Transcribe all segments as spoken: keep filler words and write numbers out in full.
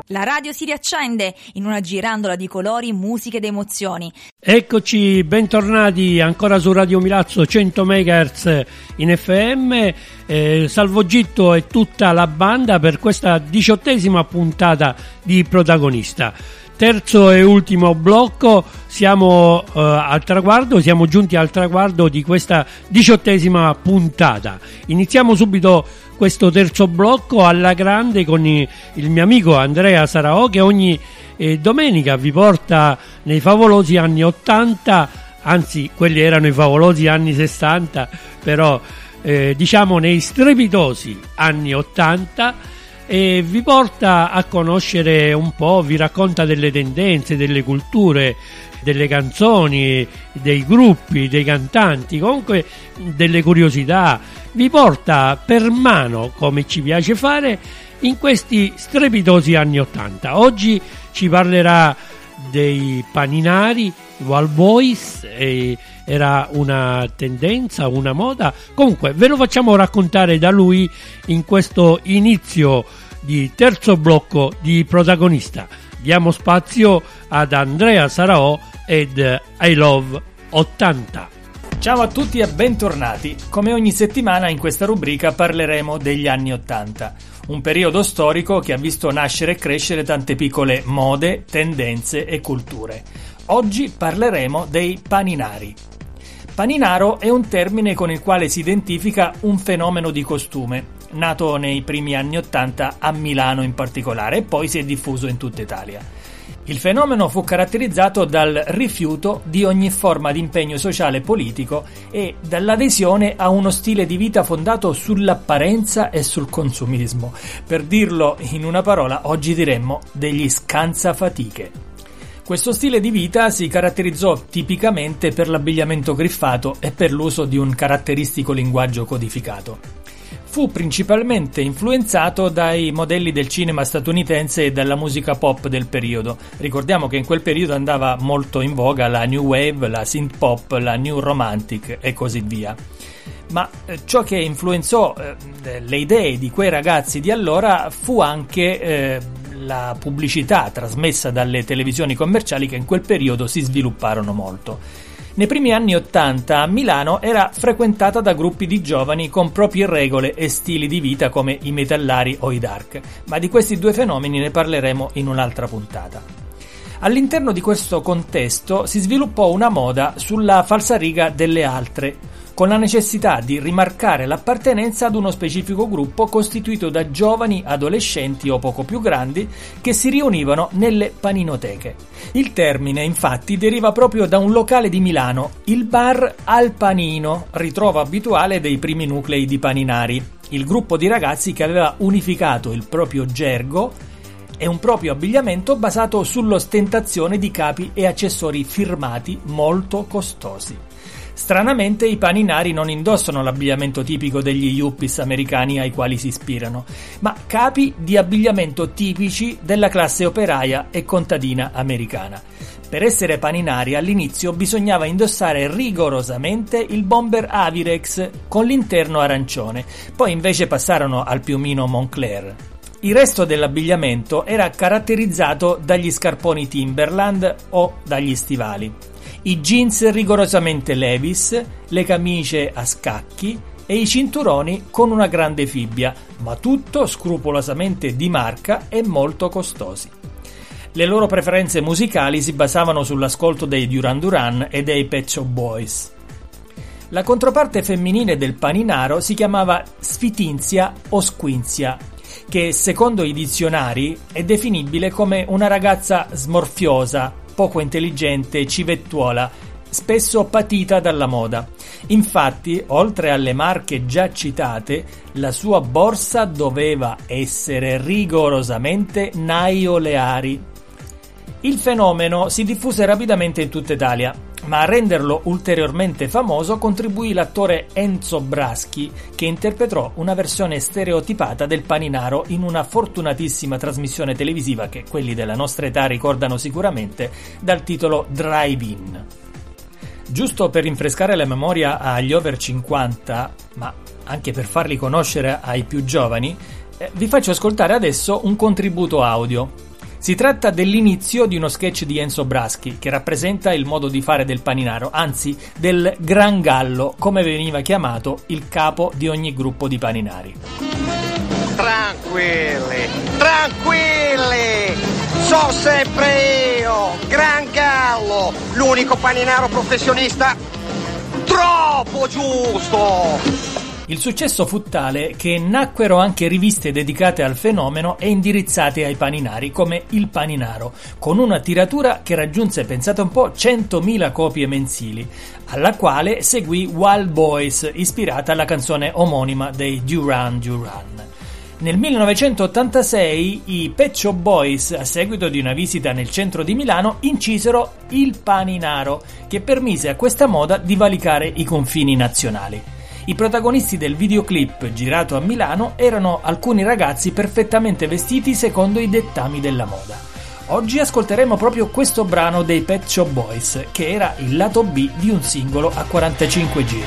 La radio si riaccende in una girandola di colori, musiche ed emozioni. Eccoci, bentornati ancora su Radio Milazzo cento megahertz in F M. Eh, Salvo Gitto e tutta la banda per questa diciottesima puntata di Protagonista. Terzo e ultimo blocco, siamo eh, al traguardo, siamo giunti al traguardo di questa diciottesima puntata. Iniziamo subito questo terzo blocco alla grande con i, il mio amico Andrea Sarao, che ogni eh, domenica vi porta nei favolosi anni ottanta, anzi quelli erano i favolosi anni sessanta, però eh, diciamo nei strepitosi anni ottanta, e vi porta a conoscere un po', vi racconta delle tendenze, delle culture, delle canzoni, dei gruppi, dei cantanti, comunque delle curiosità, vi porta per mano, come ci piace fare, in questi strepitosi anni ottanta. Oggi ci parlerà dei paninari, Wild Boys, e era una tendenza, una moda, comunque ve lo facciamo raccontare da lui in questo inizio di terzo blocco di Protagonista. Diamo spazio ad Andrea Sarao ed I Love ottanta. Ciao a tutti e bentornati. Come ogni settimana in questa rubrica parleremo degli anni ottanta, un periodo storico che ha visto nascere e crescere tante piccole mode, tendenze e culture. Oggi parleremo dei paninari. Paninaro è un termine con il quale si identifica un fenomeno di costume, nato nei primi anni ottanta a Milano in particolare e poi si è diffuso in tutta Italia. Il fenomeno fu caratterizzato dal rifiuto di ogni forma di impegno sociale e politico e dall'adesione a uno stile di vita fondato sull'apparenza e sul consumismo. Per dirlo in una parola, oggi diremmo degli scansafatiche. Questo stile di vita si caratterizzò tipicamente per l'abbigliamento griffato e per l'uso di un caratteristico linguaggio codificato. Fu principalmente influenzato dai modelli del cinema statunitense e dalla musica pop del periodo. Ricordiamo che in quel periodo andava molto in voga la new wave, la synth pop, la new romantic e così via. Ma eh, ciò che influenzò eh, le idee di quei ragazzi di allora fu anche eh, la pubblicità trasmessa dalle televisioni commerciali che in quel periodo si svilupparono molto. Nei primi anni ottanta a Milano era frequentata da gruppi di giovani con proprie regole e stili di vita come i metallari o i dark, ma di questi due fenomeni ne parleremo in un'altra puntata. All'interno di questo contesto si sviluppò una moda sulla falsariga delle altre, con la necessità di rimarcare l'appartenenza ad uno specifico gruppo costituito da giovani, adolescenti o poco più grandi che si riunivano nelle paninoteche. Il termine, infatti, deriva proprio da un locale di Milano, il bar Al Panino, ritrovo abituale dei primi nuclei di paninari, il gruppo di ragazzi che aveva unificato il proprio gergo e un proprio abbigliamento basato sull'ostentazione di capi e accessori firmati molto costosi. Stranamente i paninari non indossano l'abbigliamento tipico degli yuppies americani ai quali si ispirano, ma capi di abbigliamento tipici della classe operaia e contadina americana. Per essere paninari all'inizio bisognava indossare rigorosamente il bomber Avirex con l'interno arancione, poi invece passarono al piumino Moncler. Il resto dell'abbigliamento era caratterizzato dagli scarponi Timberland o dagli stivali. I jeans rigorosamente Levi's, le camicie a scacchi e i cinturoni con una grande fibbia, ma tutto scrupolosamente di marca e molto costosi. Le loro preferenze musicali si basavano sull'ascolto dei Duran Duran e dei Pet Shop Boys. La controparte femminile del paninaro si chiamava sfitinzia o squinzia, che secondo i dizionari è definibile come una ragazza smorfiosa, poco intelligente, civettuola, spesso patita dalla moda. Infatti, oltre alle marche già citate, la sua borsa doveva essere rigorosamente Naio Leari. Il fenomeno si diffuse rapidamente in tutta Italia, ma a renderlo ulteriormente famoso contribuì l'attore Enzo Braschi, che interpretò una versione stereotipata del paninaro in una fortunatissima trasmissione televisiva che quelli della nostra età ricordano sicuramente, dal titolo Drive-In. Giusto per rinfrescare la memoria agli over cinquanta, ma anche per farli conoscere ai più giovani, eh, vi faccio ascoltare adesso un contributo audio. Si tratta dell'inizio di uno sketch di Enzo Braschi che rappresenta il modo di fare del paninaro, anzi del Gran Gallo, come veniva chiamato il capo di ogni gruppo di paninari. Tranquilli, tranquilli, so sempre io, Gran Gallo, l'unico paninaro professionista troppo giusto. Il successo fu tale che nacquero anche riviste dedicate al fenomeno e indirizzate ai paninari, come Il Paninaro, con una tiratura che raggiunse, pensate un po', centomila copie mensili, alla quale seguì Wild Boys, ispirata alla canzone omonima dei Duran Duran. Nel millenovecentottantasei i Pet Shop Boys, a seguito di una visita nel centro di Milano, incisero Il Paninaro, che permise a questa moda di valicare i confini nazionali. I protagonisti del videoclip girato a Milano erano alcuni ragazzi perfettamente vestiti secondo i dettami della moda. Oggi ascolteremo proprio questo brano dei Pet Shop Boys, che era il lato B di un singolo a quarantacinque giri.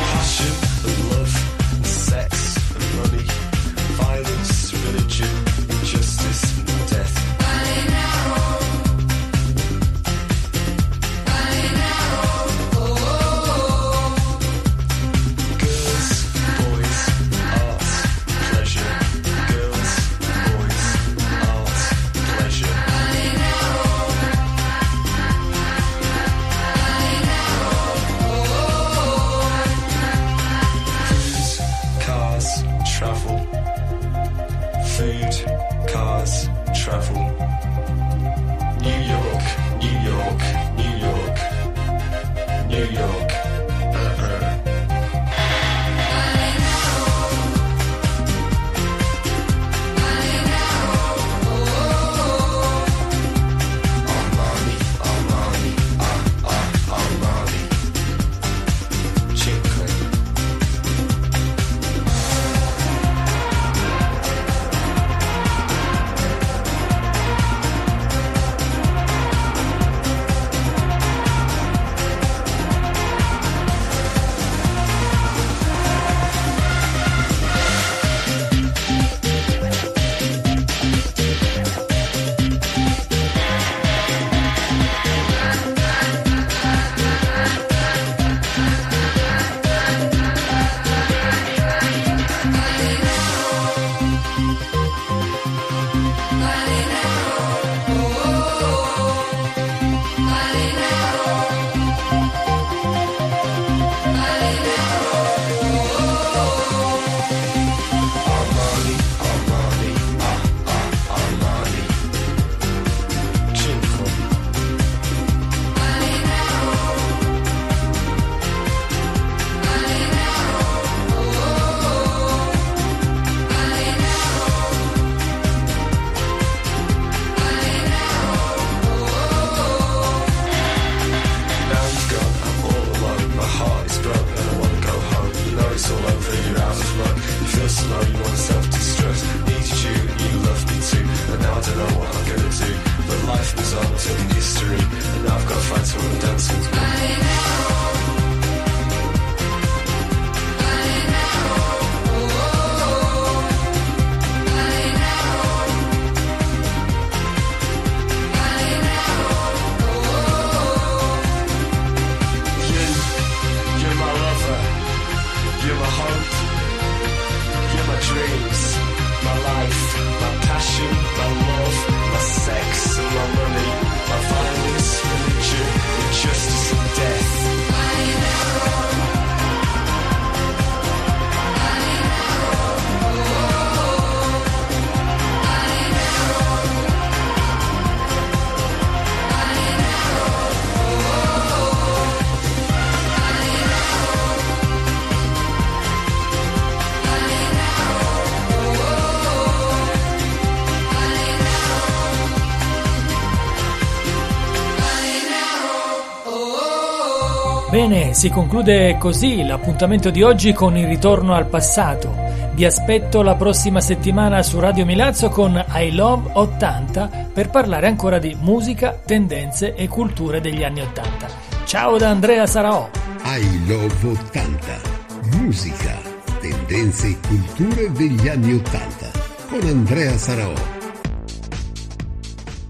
Bene, si conclude così l'appuntamento di oggi con il ritorno al passato. Vi aspetto la prossima settimana su Radio Milazzo con I Love ottanta per parlare ancora di musica, tendenze e culture degli anni ottanta. Ciao da Andrea Saraò. I Love ottanta. Musica, tendenze e culture degli anni ottanta con Andrea Saraò.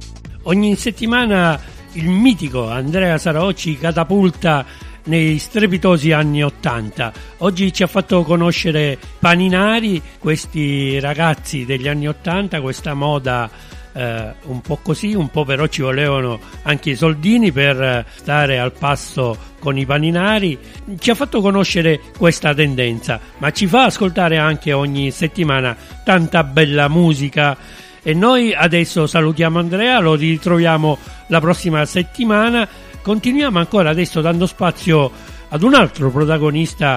Ogni settimana il mitico Andrea Sarocci catapulta nei strepitosi anni ottanta. Oggi ci ha fatto conoscere Paninari, questi ragazzi degli anni ottanta, questa moda eh, un po' così, un po' però ci volevano anche i soldini per stare al passo con i paninari. Ci ha fatto conoscere questa tendenza, ma ci fa ascoltare anche ogni settimana tanta bella musica. E noi adesso salutiamo Andrea, lo ritroviamo la prossima settimana. Continuiamo ancora adesso dando spazio ad un altro protagonista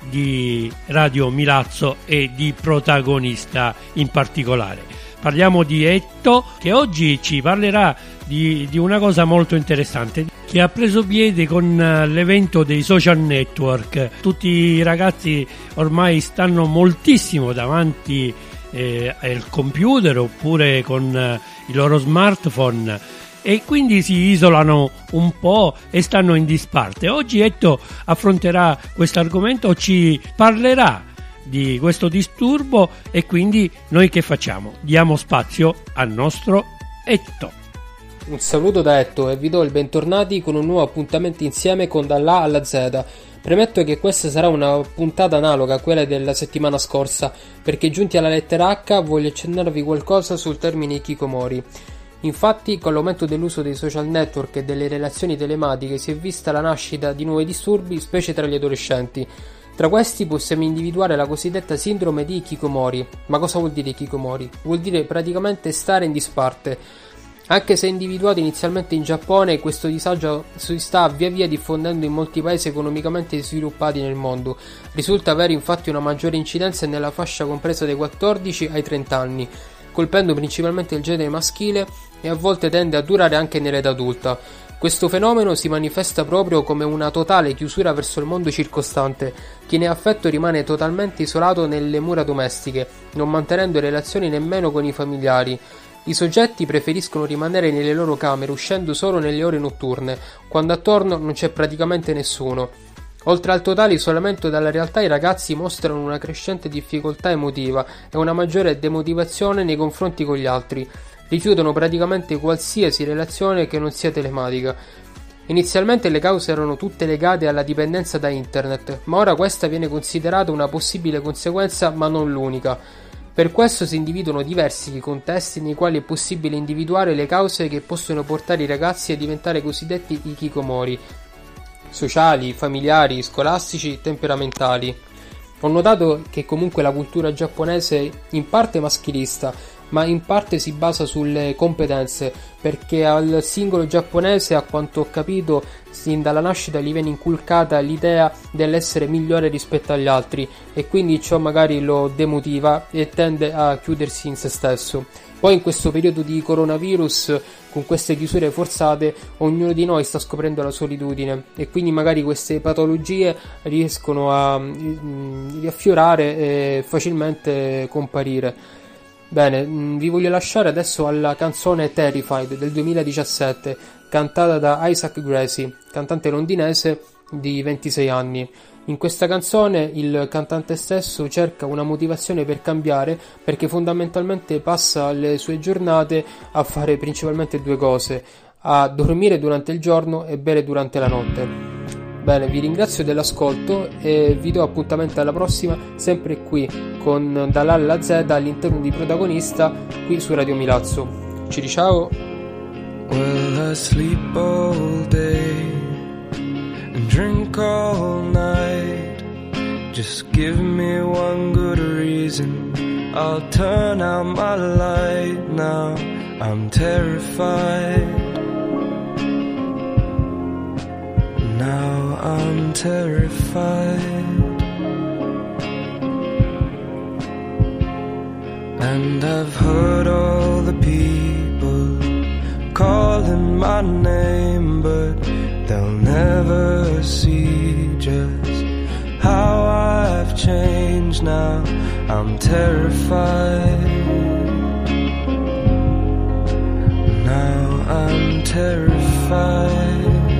di Radio Milazzo e di protagonista in particolare. Parliamo di Etto, che oggi ci parlerà di, di una cosa molto interessante che ha preso piede con l'evento dei social network. Tutti i ragazzi ormai stanno moltissimo davanti eh, al computer oppure con eh, i loro smartphone e quindi si isolano un po' e stanno in disparte. Oggi Etto affronterà questo argomento, ci parlerà di questo disturbo e quindi noi che facciamo? Diamo spazio al nostro Etto. Un saluto da Etto e vi do il bentornati con un nuovo appuntamento insieme con Dall'A alla Z. Premetto che questa sarà una puntata analoga a quella della settimana scorsa, perché giunti alla lettera H voglio accennarvi qualcosa sul termine hikikomori. Infatti, con l'aumento dell'uso dei social network e delle relazioni telematiche si è vista la nascita di nuovi disturbi, specie tra gli adolescenti. Tra questi possiamo individuare la cosiddetta sindrome di hikikomori. Ma cosa vuol dire hikikomori? Vuol dire praticamente stare in disparte. Anche se individuato inizialmente in Giappone, questo disagio si sta via via diffondendo in molti paesi economicamente sviluppati nel mondo. Risulta avere infatti una maggiore incidenza nella fascia compresa dai quattordici ai trenta anni, colpendo principalmente il genere maschile e a volte tende a durare anche nell'età adulta. Questo fenomeno si manifesta proprio come una totale chiusura verso il mondo circostante. Chi ne è affetto rimane totalmente isolato nelle mura domestiche, non mantenendo relazioni nemmeno con i familiari. I soggetti preferiscono rimanere nelle loro camere, uscendo solo nelle ore notturne, quando attorno non c'è praticamente nessuno. Oltre al totale isolamento dalla realtà, i ragazzi mostrano una crescente difficoltà emotiva e una maggiore demotivazione nei confronti con gli altri. Rifiutano praticamente qualsiasi relazione che non sia telematica. Inizialmente le cause erano tutte legate alla dipendenza da internet, ma ora questa viene considerata una possibile conseguenza, ma non l'unica. Per questo si individuano diversi contesti nei quali è possibile individuare le cause che possono portare i ragazzi a diventare cosiddetti hikikomori: sociali, familiari, scolastici, temperamentali. Ho notato che comunque la cultura giapponese in parte è maschilista, ma in parte si basa sulle competenze, perché al singolo giapponese, a quanto ho capito, sin dalla nascita gli viene inculcata l'idea dell'essere migliore rispetto agli altri e quindi ciò magari lo demotiva e tende a chiudersi in se stesso. Poi in questo periodo di coronavirus, con queste chiusure forzate, ognuno di noi sta scoprendo la solitudine e quindi magari queste patologie riescono a riaffiorare e facilmente comparire. Bene, vi voglio lasciare adesso alla canzone Terrified del duemiladiciassette, cantata da Isaac Gracie, cantante londinese di ventisei anni. In questa canzone il cantante stesso cerca una motivazione per cambiare, perché fondamentalmente passa le sue giornate a fare principalmente due cose: a dormire durante il giorno e bere durante la notte. Bene, vi ringrazio dell'ascolto e vi do appuntamento alla prossima, sempre qui con Dall'A alla Z all'interno di Protagonista, qui su Radio Milazzo. Ci ciao! Well, I sleep all day and drink all night. Just give me one good reason, I'll turn out my light. Now I'm terrified. Now I'm terrified. And I've heard all the people calling my name, but they'll never see just how I've changed. Now I'm terrified. Now I'm terrified.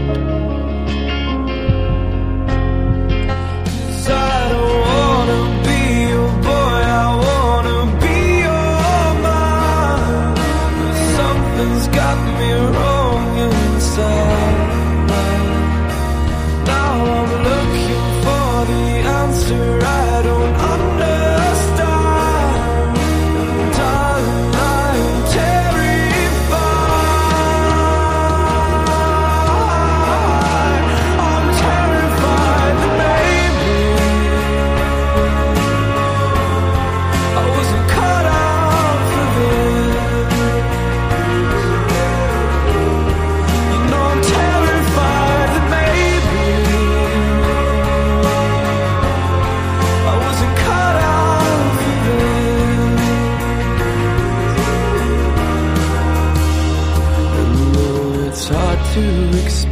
I don't wanna be your boy, I wanna be your man. But something's got me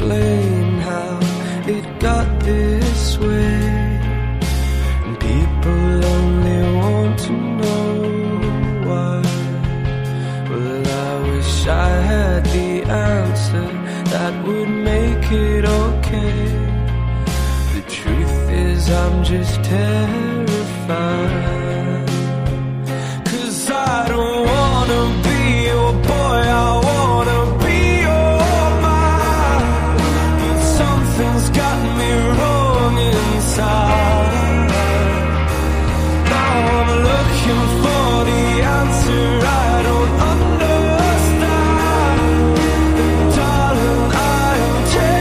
explain how it got this way. And people only want to know why. Well, I wish I had the answer that would make it okay. The truth is I'm just terrified. 'Cause I don't wanna be your boy, I wanna be your man. But something's got me wrong inside. Now I'm looking for the answer I don't understand. Darling, I am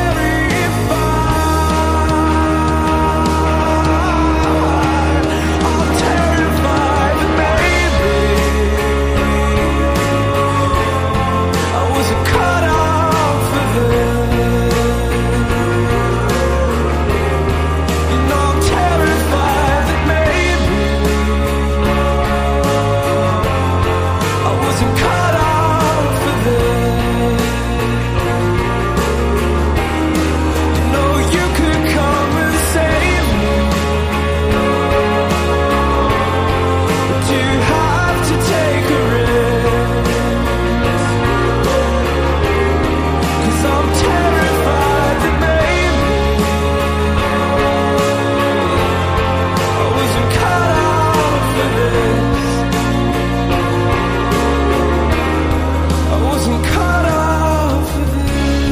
terrified. I'm terrified that maybe I wasn't cut out for this. You know I'm terrified that maybe I wasn't cut out for this. You know you could come and save me, but you have to take a risk. 'Cause I'm terrified that maybe I wasn't cut out for this. I wasn't cut out for this.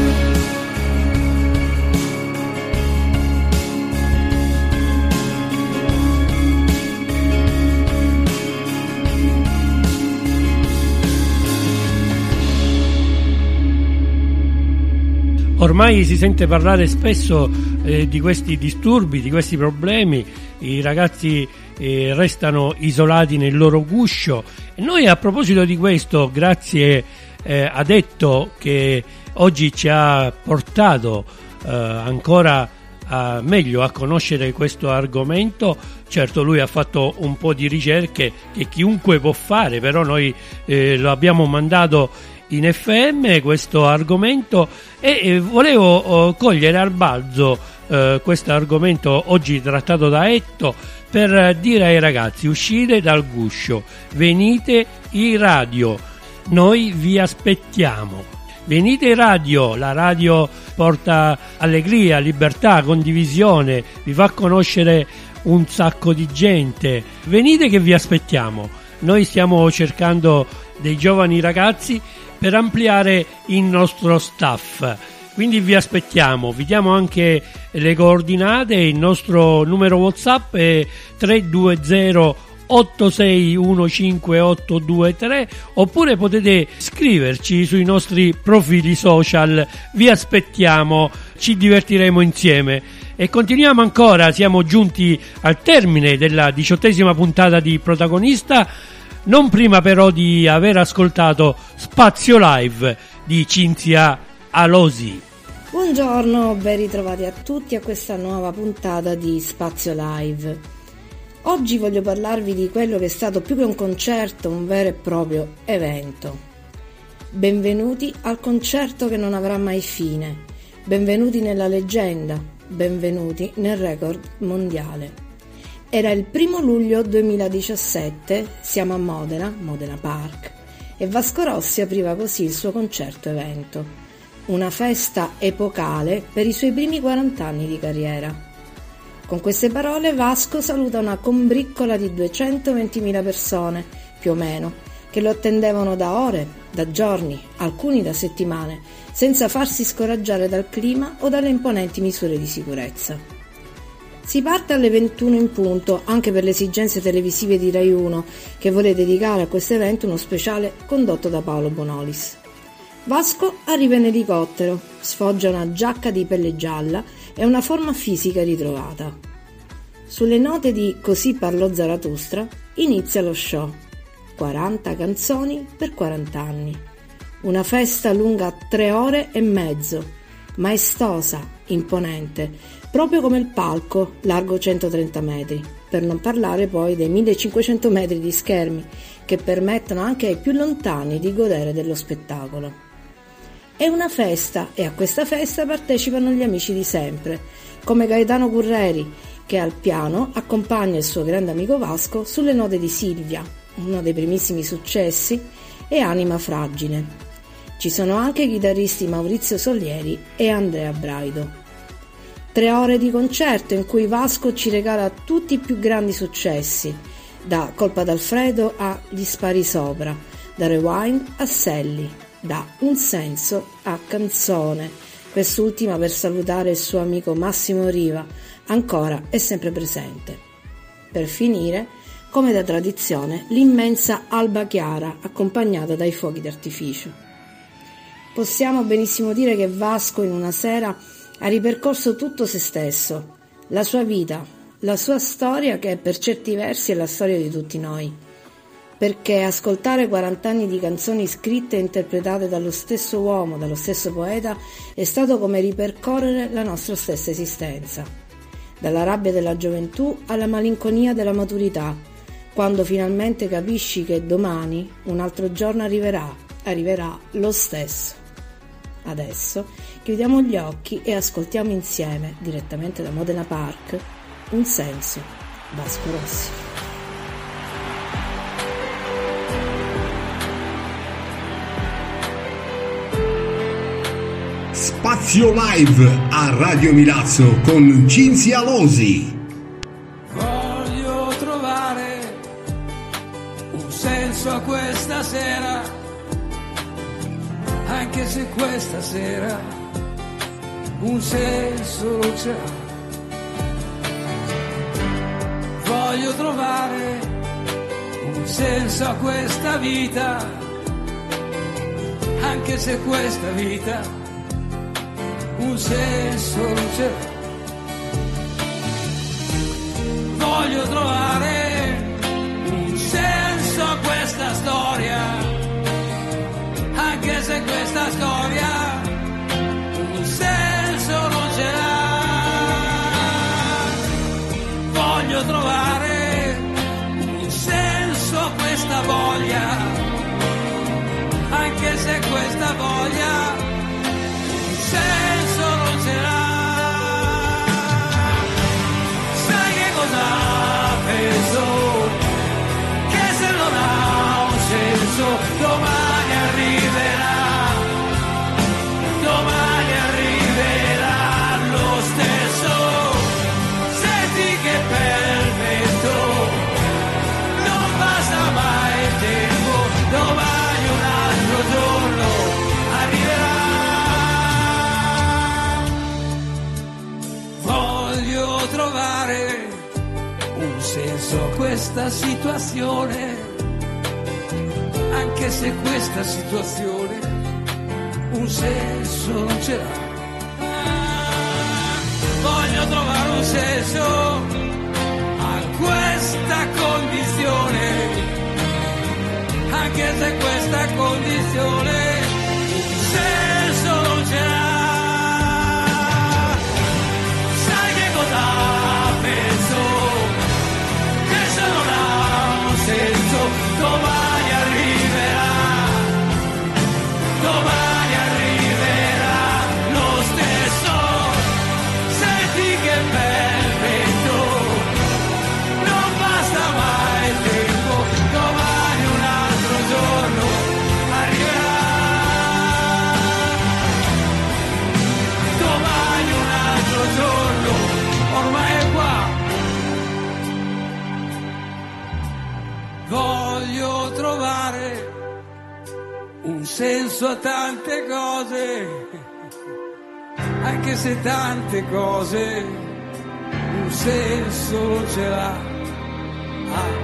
Ormai si sente parlare spesso eh, di questi disturbi, di questi problemi, i ragazzi eh, restano isolati nel loro guscio. E noi, a proposito di questo, grazie eh, a Detto, che oggi ci ha portato eh, ancora a, meglio a conoscere questo argomento. Certo, lui ha fatto un po' di ricerche che chiunque può fare, però noi eh, lo abbiamo mandato in F M questo argomento e eh, volevo oh, cogliere al balzo eh, questo argomento oggi trattato da Etto per dire ai ragazzi: uscite dal guscio, venite in radio, noi vi aspettiamo. Venite in radio, la radio porta allegria, libertà, condivisione, vi fa conoscere un sacco di gente. Venite che vi aspettiamo. Noi stiamo cercando dei giovani ragazzi per ampliare il nostro staff, quindi vi aspettiamo. Vi diamo anche le coordinate, il nostro numero WhatsApp è tre due zero otto sei uno cinque otto due tre, oppure potete scriverci sui nostri profili social. Vi aspettiamo, ci divertiremo insieme. E continuiamo ancora, siamo giunti al termine della diciottesima puntata di Protagonista, non prima però di aver ascoltato Spazio Live di Cinzia Alosi. Buongiorno, ben ritrovati a tutti a questa nuova puntata di Spazio Live. Oggi voglio parlarvi di quello che è stato più che un concerto, un vero e proprio evento. Benvenuti al concerto che non avrà mai fine, benvenuti nella leggenda, benvenuti nel record mondiale. Era il primo luglio duemiladiciassette, siamo a Modena, Modena Park, e Vasco Rossi apriva così il suo concerto evento. Una festa epocale per i suoi primi quaranta anni di carriera. Con queste parole Vasco saluta una combriccola di duecentoventimila persone, più o meno, che lo attendevano da ore, da giorni, alcuni da settimane, senza farsi scoraggiare dal clima o dalle imponenti misure di sicurezza. Si parte alle ventuno in punto, anche per le esigenze televisive di Rai uno, che vuole dedicare a questo evento uno speciale condotto da Paolo Bonolis. Vasco arriva in elicottero, sfoggia una giacca di pelle gialla e una forma fisica ritrovata. Sulle note di Così parlò Zarathustra inizia lo show. quaranta canzoni per quaranta anni. Una festa lunga tre ore e mezzo, maestosa, imponente, proprio come il palco, largo centotrenta metri, per non parlare poi dei millecinquecento metri di schermi che permettono anche ai più lontani di godere dello spettacolo. È una festa e a questa festa partecipano gli amici di sempre, come Gaetano Curreri, che al piano accompagna il suo grande amico Vasco sulle note di Silvia, uno dei primissimi successi, e Anima Fragile. Ci sono anche i chitarristi Maurizio Solieri e Andrea Braido. Tre ore di concerto in cui Vasco ci regala tutti i più grandi successi, da Colpa d'Alfredo a Gli spari sopra, da Rewind a Sally, da Un senso a Canzone, quest'ultima per salutare il suo amico Massimo Riva, ancora e sempre presente. Per finire, come da tradizione, l'immensa Alba Chiara, accompagnata dai fuochi d'artificio. Possiamo benissimo dire che Vasco in una sera ha ripercorso tutto se stesso, la sua vita, la sua storia, che per certi versi è la storia di tutti noi. Perché ascoltare quaranta anni di canzoni scritte e interpretate dallo stesso uomo, dallo stesso poeta, è stato come ripercorrere la nostra stessa esistenza. Dalla rabbia della gioventù alla malinconia della maturità, quando finalmente capisci che domani un altro giorno arriverà, arriverà lo stesso. Adesso chiudiamo gli occhi e ascoltiamo insieme, direttamente da Modena Park, Un senso, Vasco Rossi. Spazio Live a Radio Milazzo con Cinzia Losi. Voglio trovare un senso a questa sera, anche se questa sera un senso non c'è. Voglio trovare un senso a questa vita, anche se questa vita un senso non c'è. Voglio trovare un senso a questa storia, anche se questa storia un senso non ce l'ha. Voglio trovare un senso a questa voglia, anche se questa voglia senso non ce l'ha. Sai che cosa penso? Che se non ha un senso domani arriverà, domani arriverà lo stesso. Senti che perfetto, non passa mai il tempo, domani un altro giorno arriverà. Voglio trovare un senso a questa situazione, anche se questa situazione un senso non ce l'ha. Voglio trovare un senso a questa condizione, anche se questa condizione un senso non ce l'ha. Penso che se non ha un senso domani arriverà, domani arriverà lo stesso. Senti che perfetto, non basta mai il tempo, domani un altro giorno arriverà, domani un altro giorno ormai è qua. Voglio trovare un senso a tante cose, anche se tante cose un senso non ce l'ha. Ah.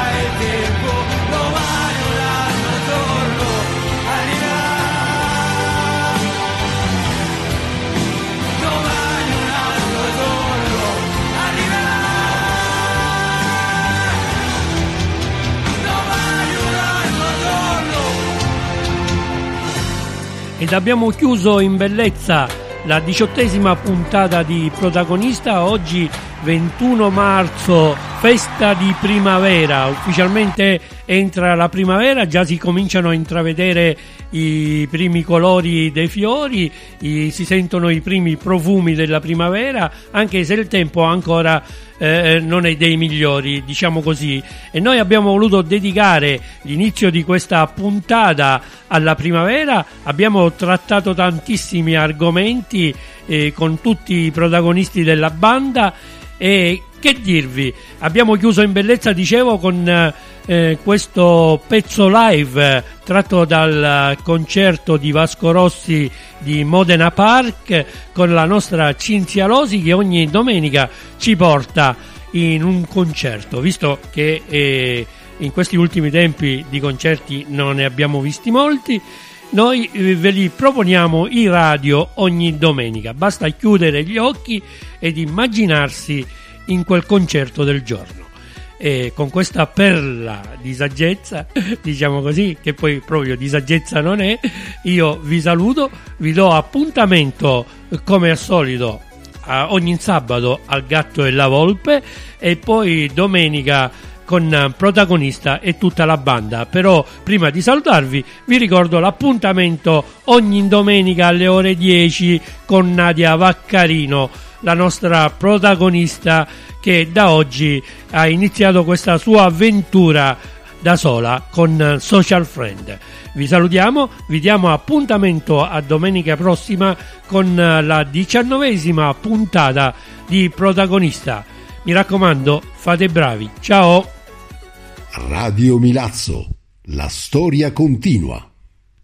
Domani un altro giorno arriverà. ed abbiamo chiuso in bellezza la diciottesima puntata di Protagonista. Oggi ventuno marzo, festa di primavera, ufficialmente entra la primavera, già si cominciano a intravedere i primi colori dei fiori, i, si sentono i primi profumi della primavera, anche se il tempo ancora eh, non è dei migliori, diciamo così, e noi abbiamo voluto dedicare l'inizio di questa puntata alla primavera. Abbiamo trattato tantissimi argomenti eh, con tutti i protagonisti della banda, e che dirvi, abbiamo chiuso in bellezza, dicevo, con eh, questo pezzo live tratto dal concerto di Vasco Rossi di Modena Park, con la nostra Cinzia Losi che ogni domenica ci porta in un concerto, visto che eh, in questi ultimi tempi di concerti non ne abbiamo visti molti. Noi ve li proponiamo in radio ogni domenica, basta chiudere gli occhi ed immaginarsi in quel concerto del giorno. E con questa perla di saggezza, diciamo così, che poi proprio di saggezza non è, io vi saluto, vi do appuntamento come al solito a ogni sabato al Gatto e la Volpe, e poi domenica con Protagonista e tutta la banda. Però prima di salutarvi vi ricordo l'appuntamento ogni domenica alle ore dieci con Nadia Vaccarino, la nostra protagonista, che da oggi ha iniziato questa sua avventura da sola con Social Friend. Vi salutiamo, vi diamo appuntamento a domenica prossima con la diciannovesima puntata di Protagonista. Mi raccomando, fate bravi. Ciao! Radio Milazzo, la storia continua.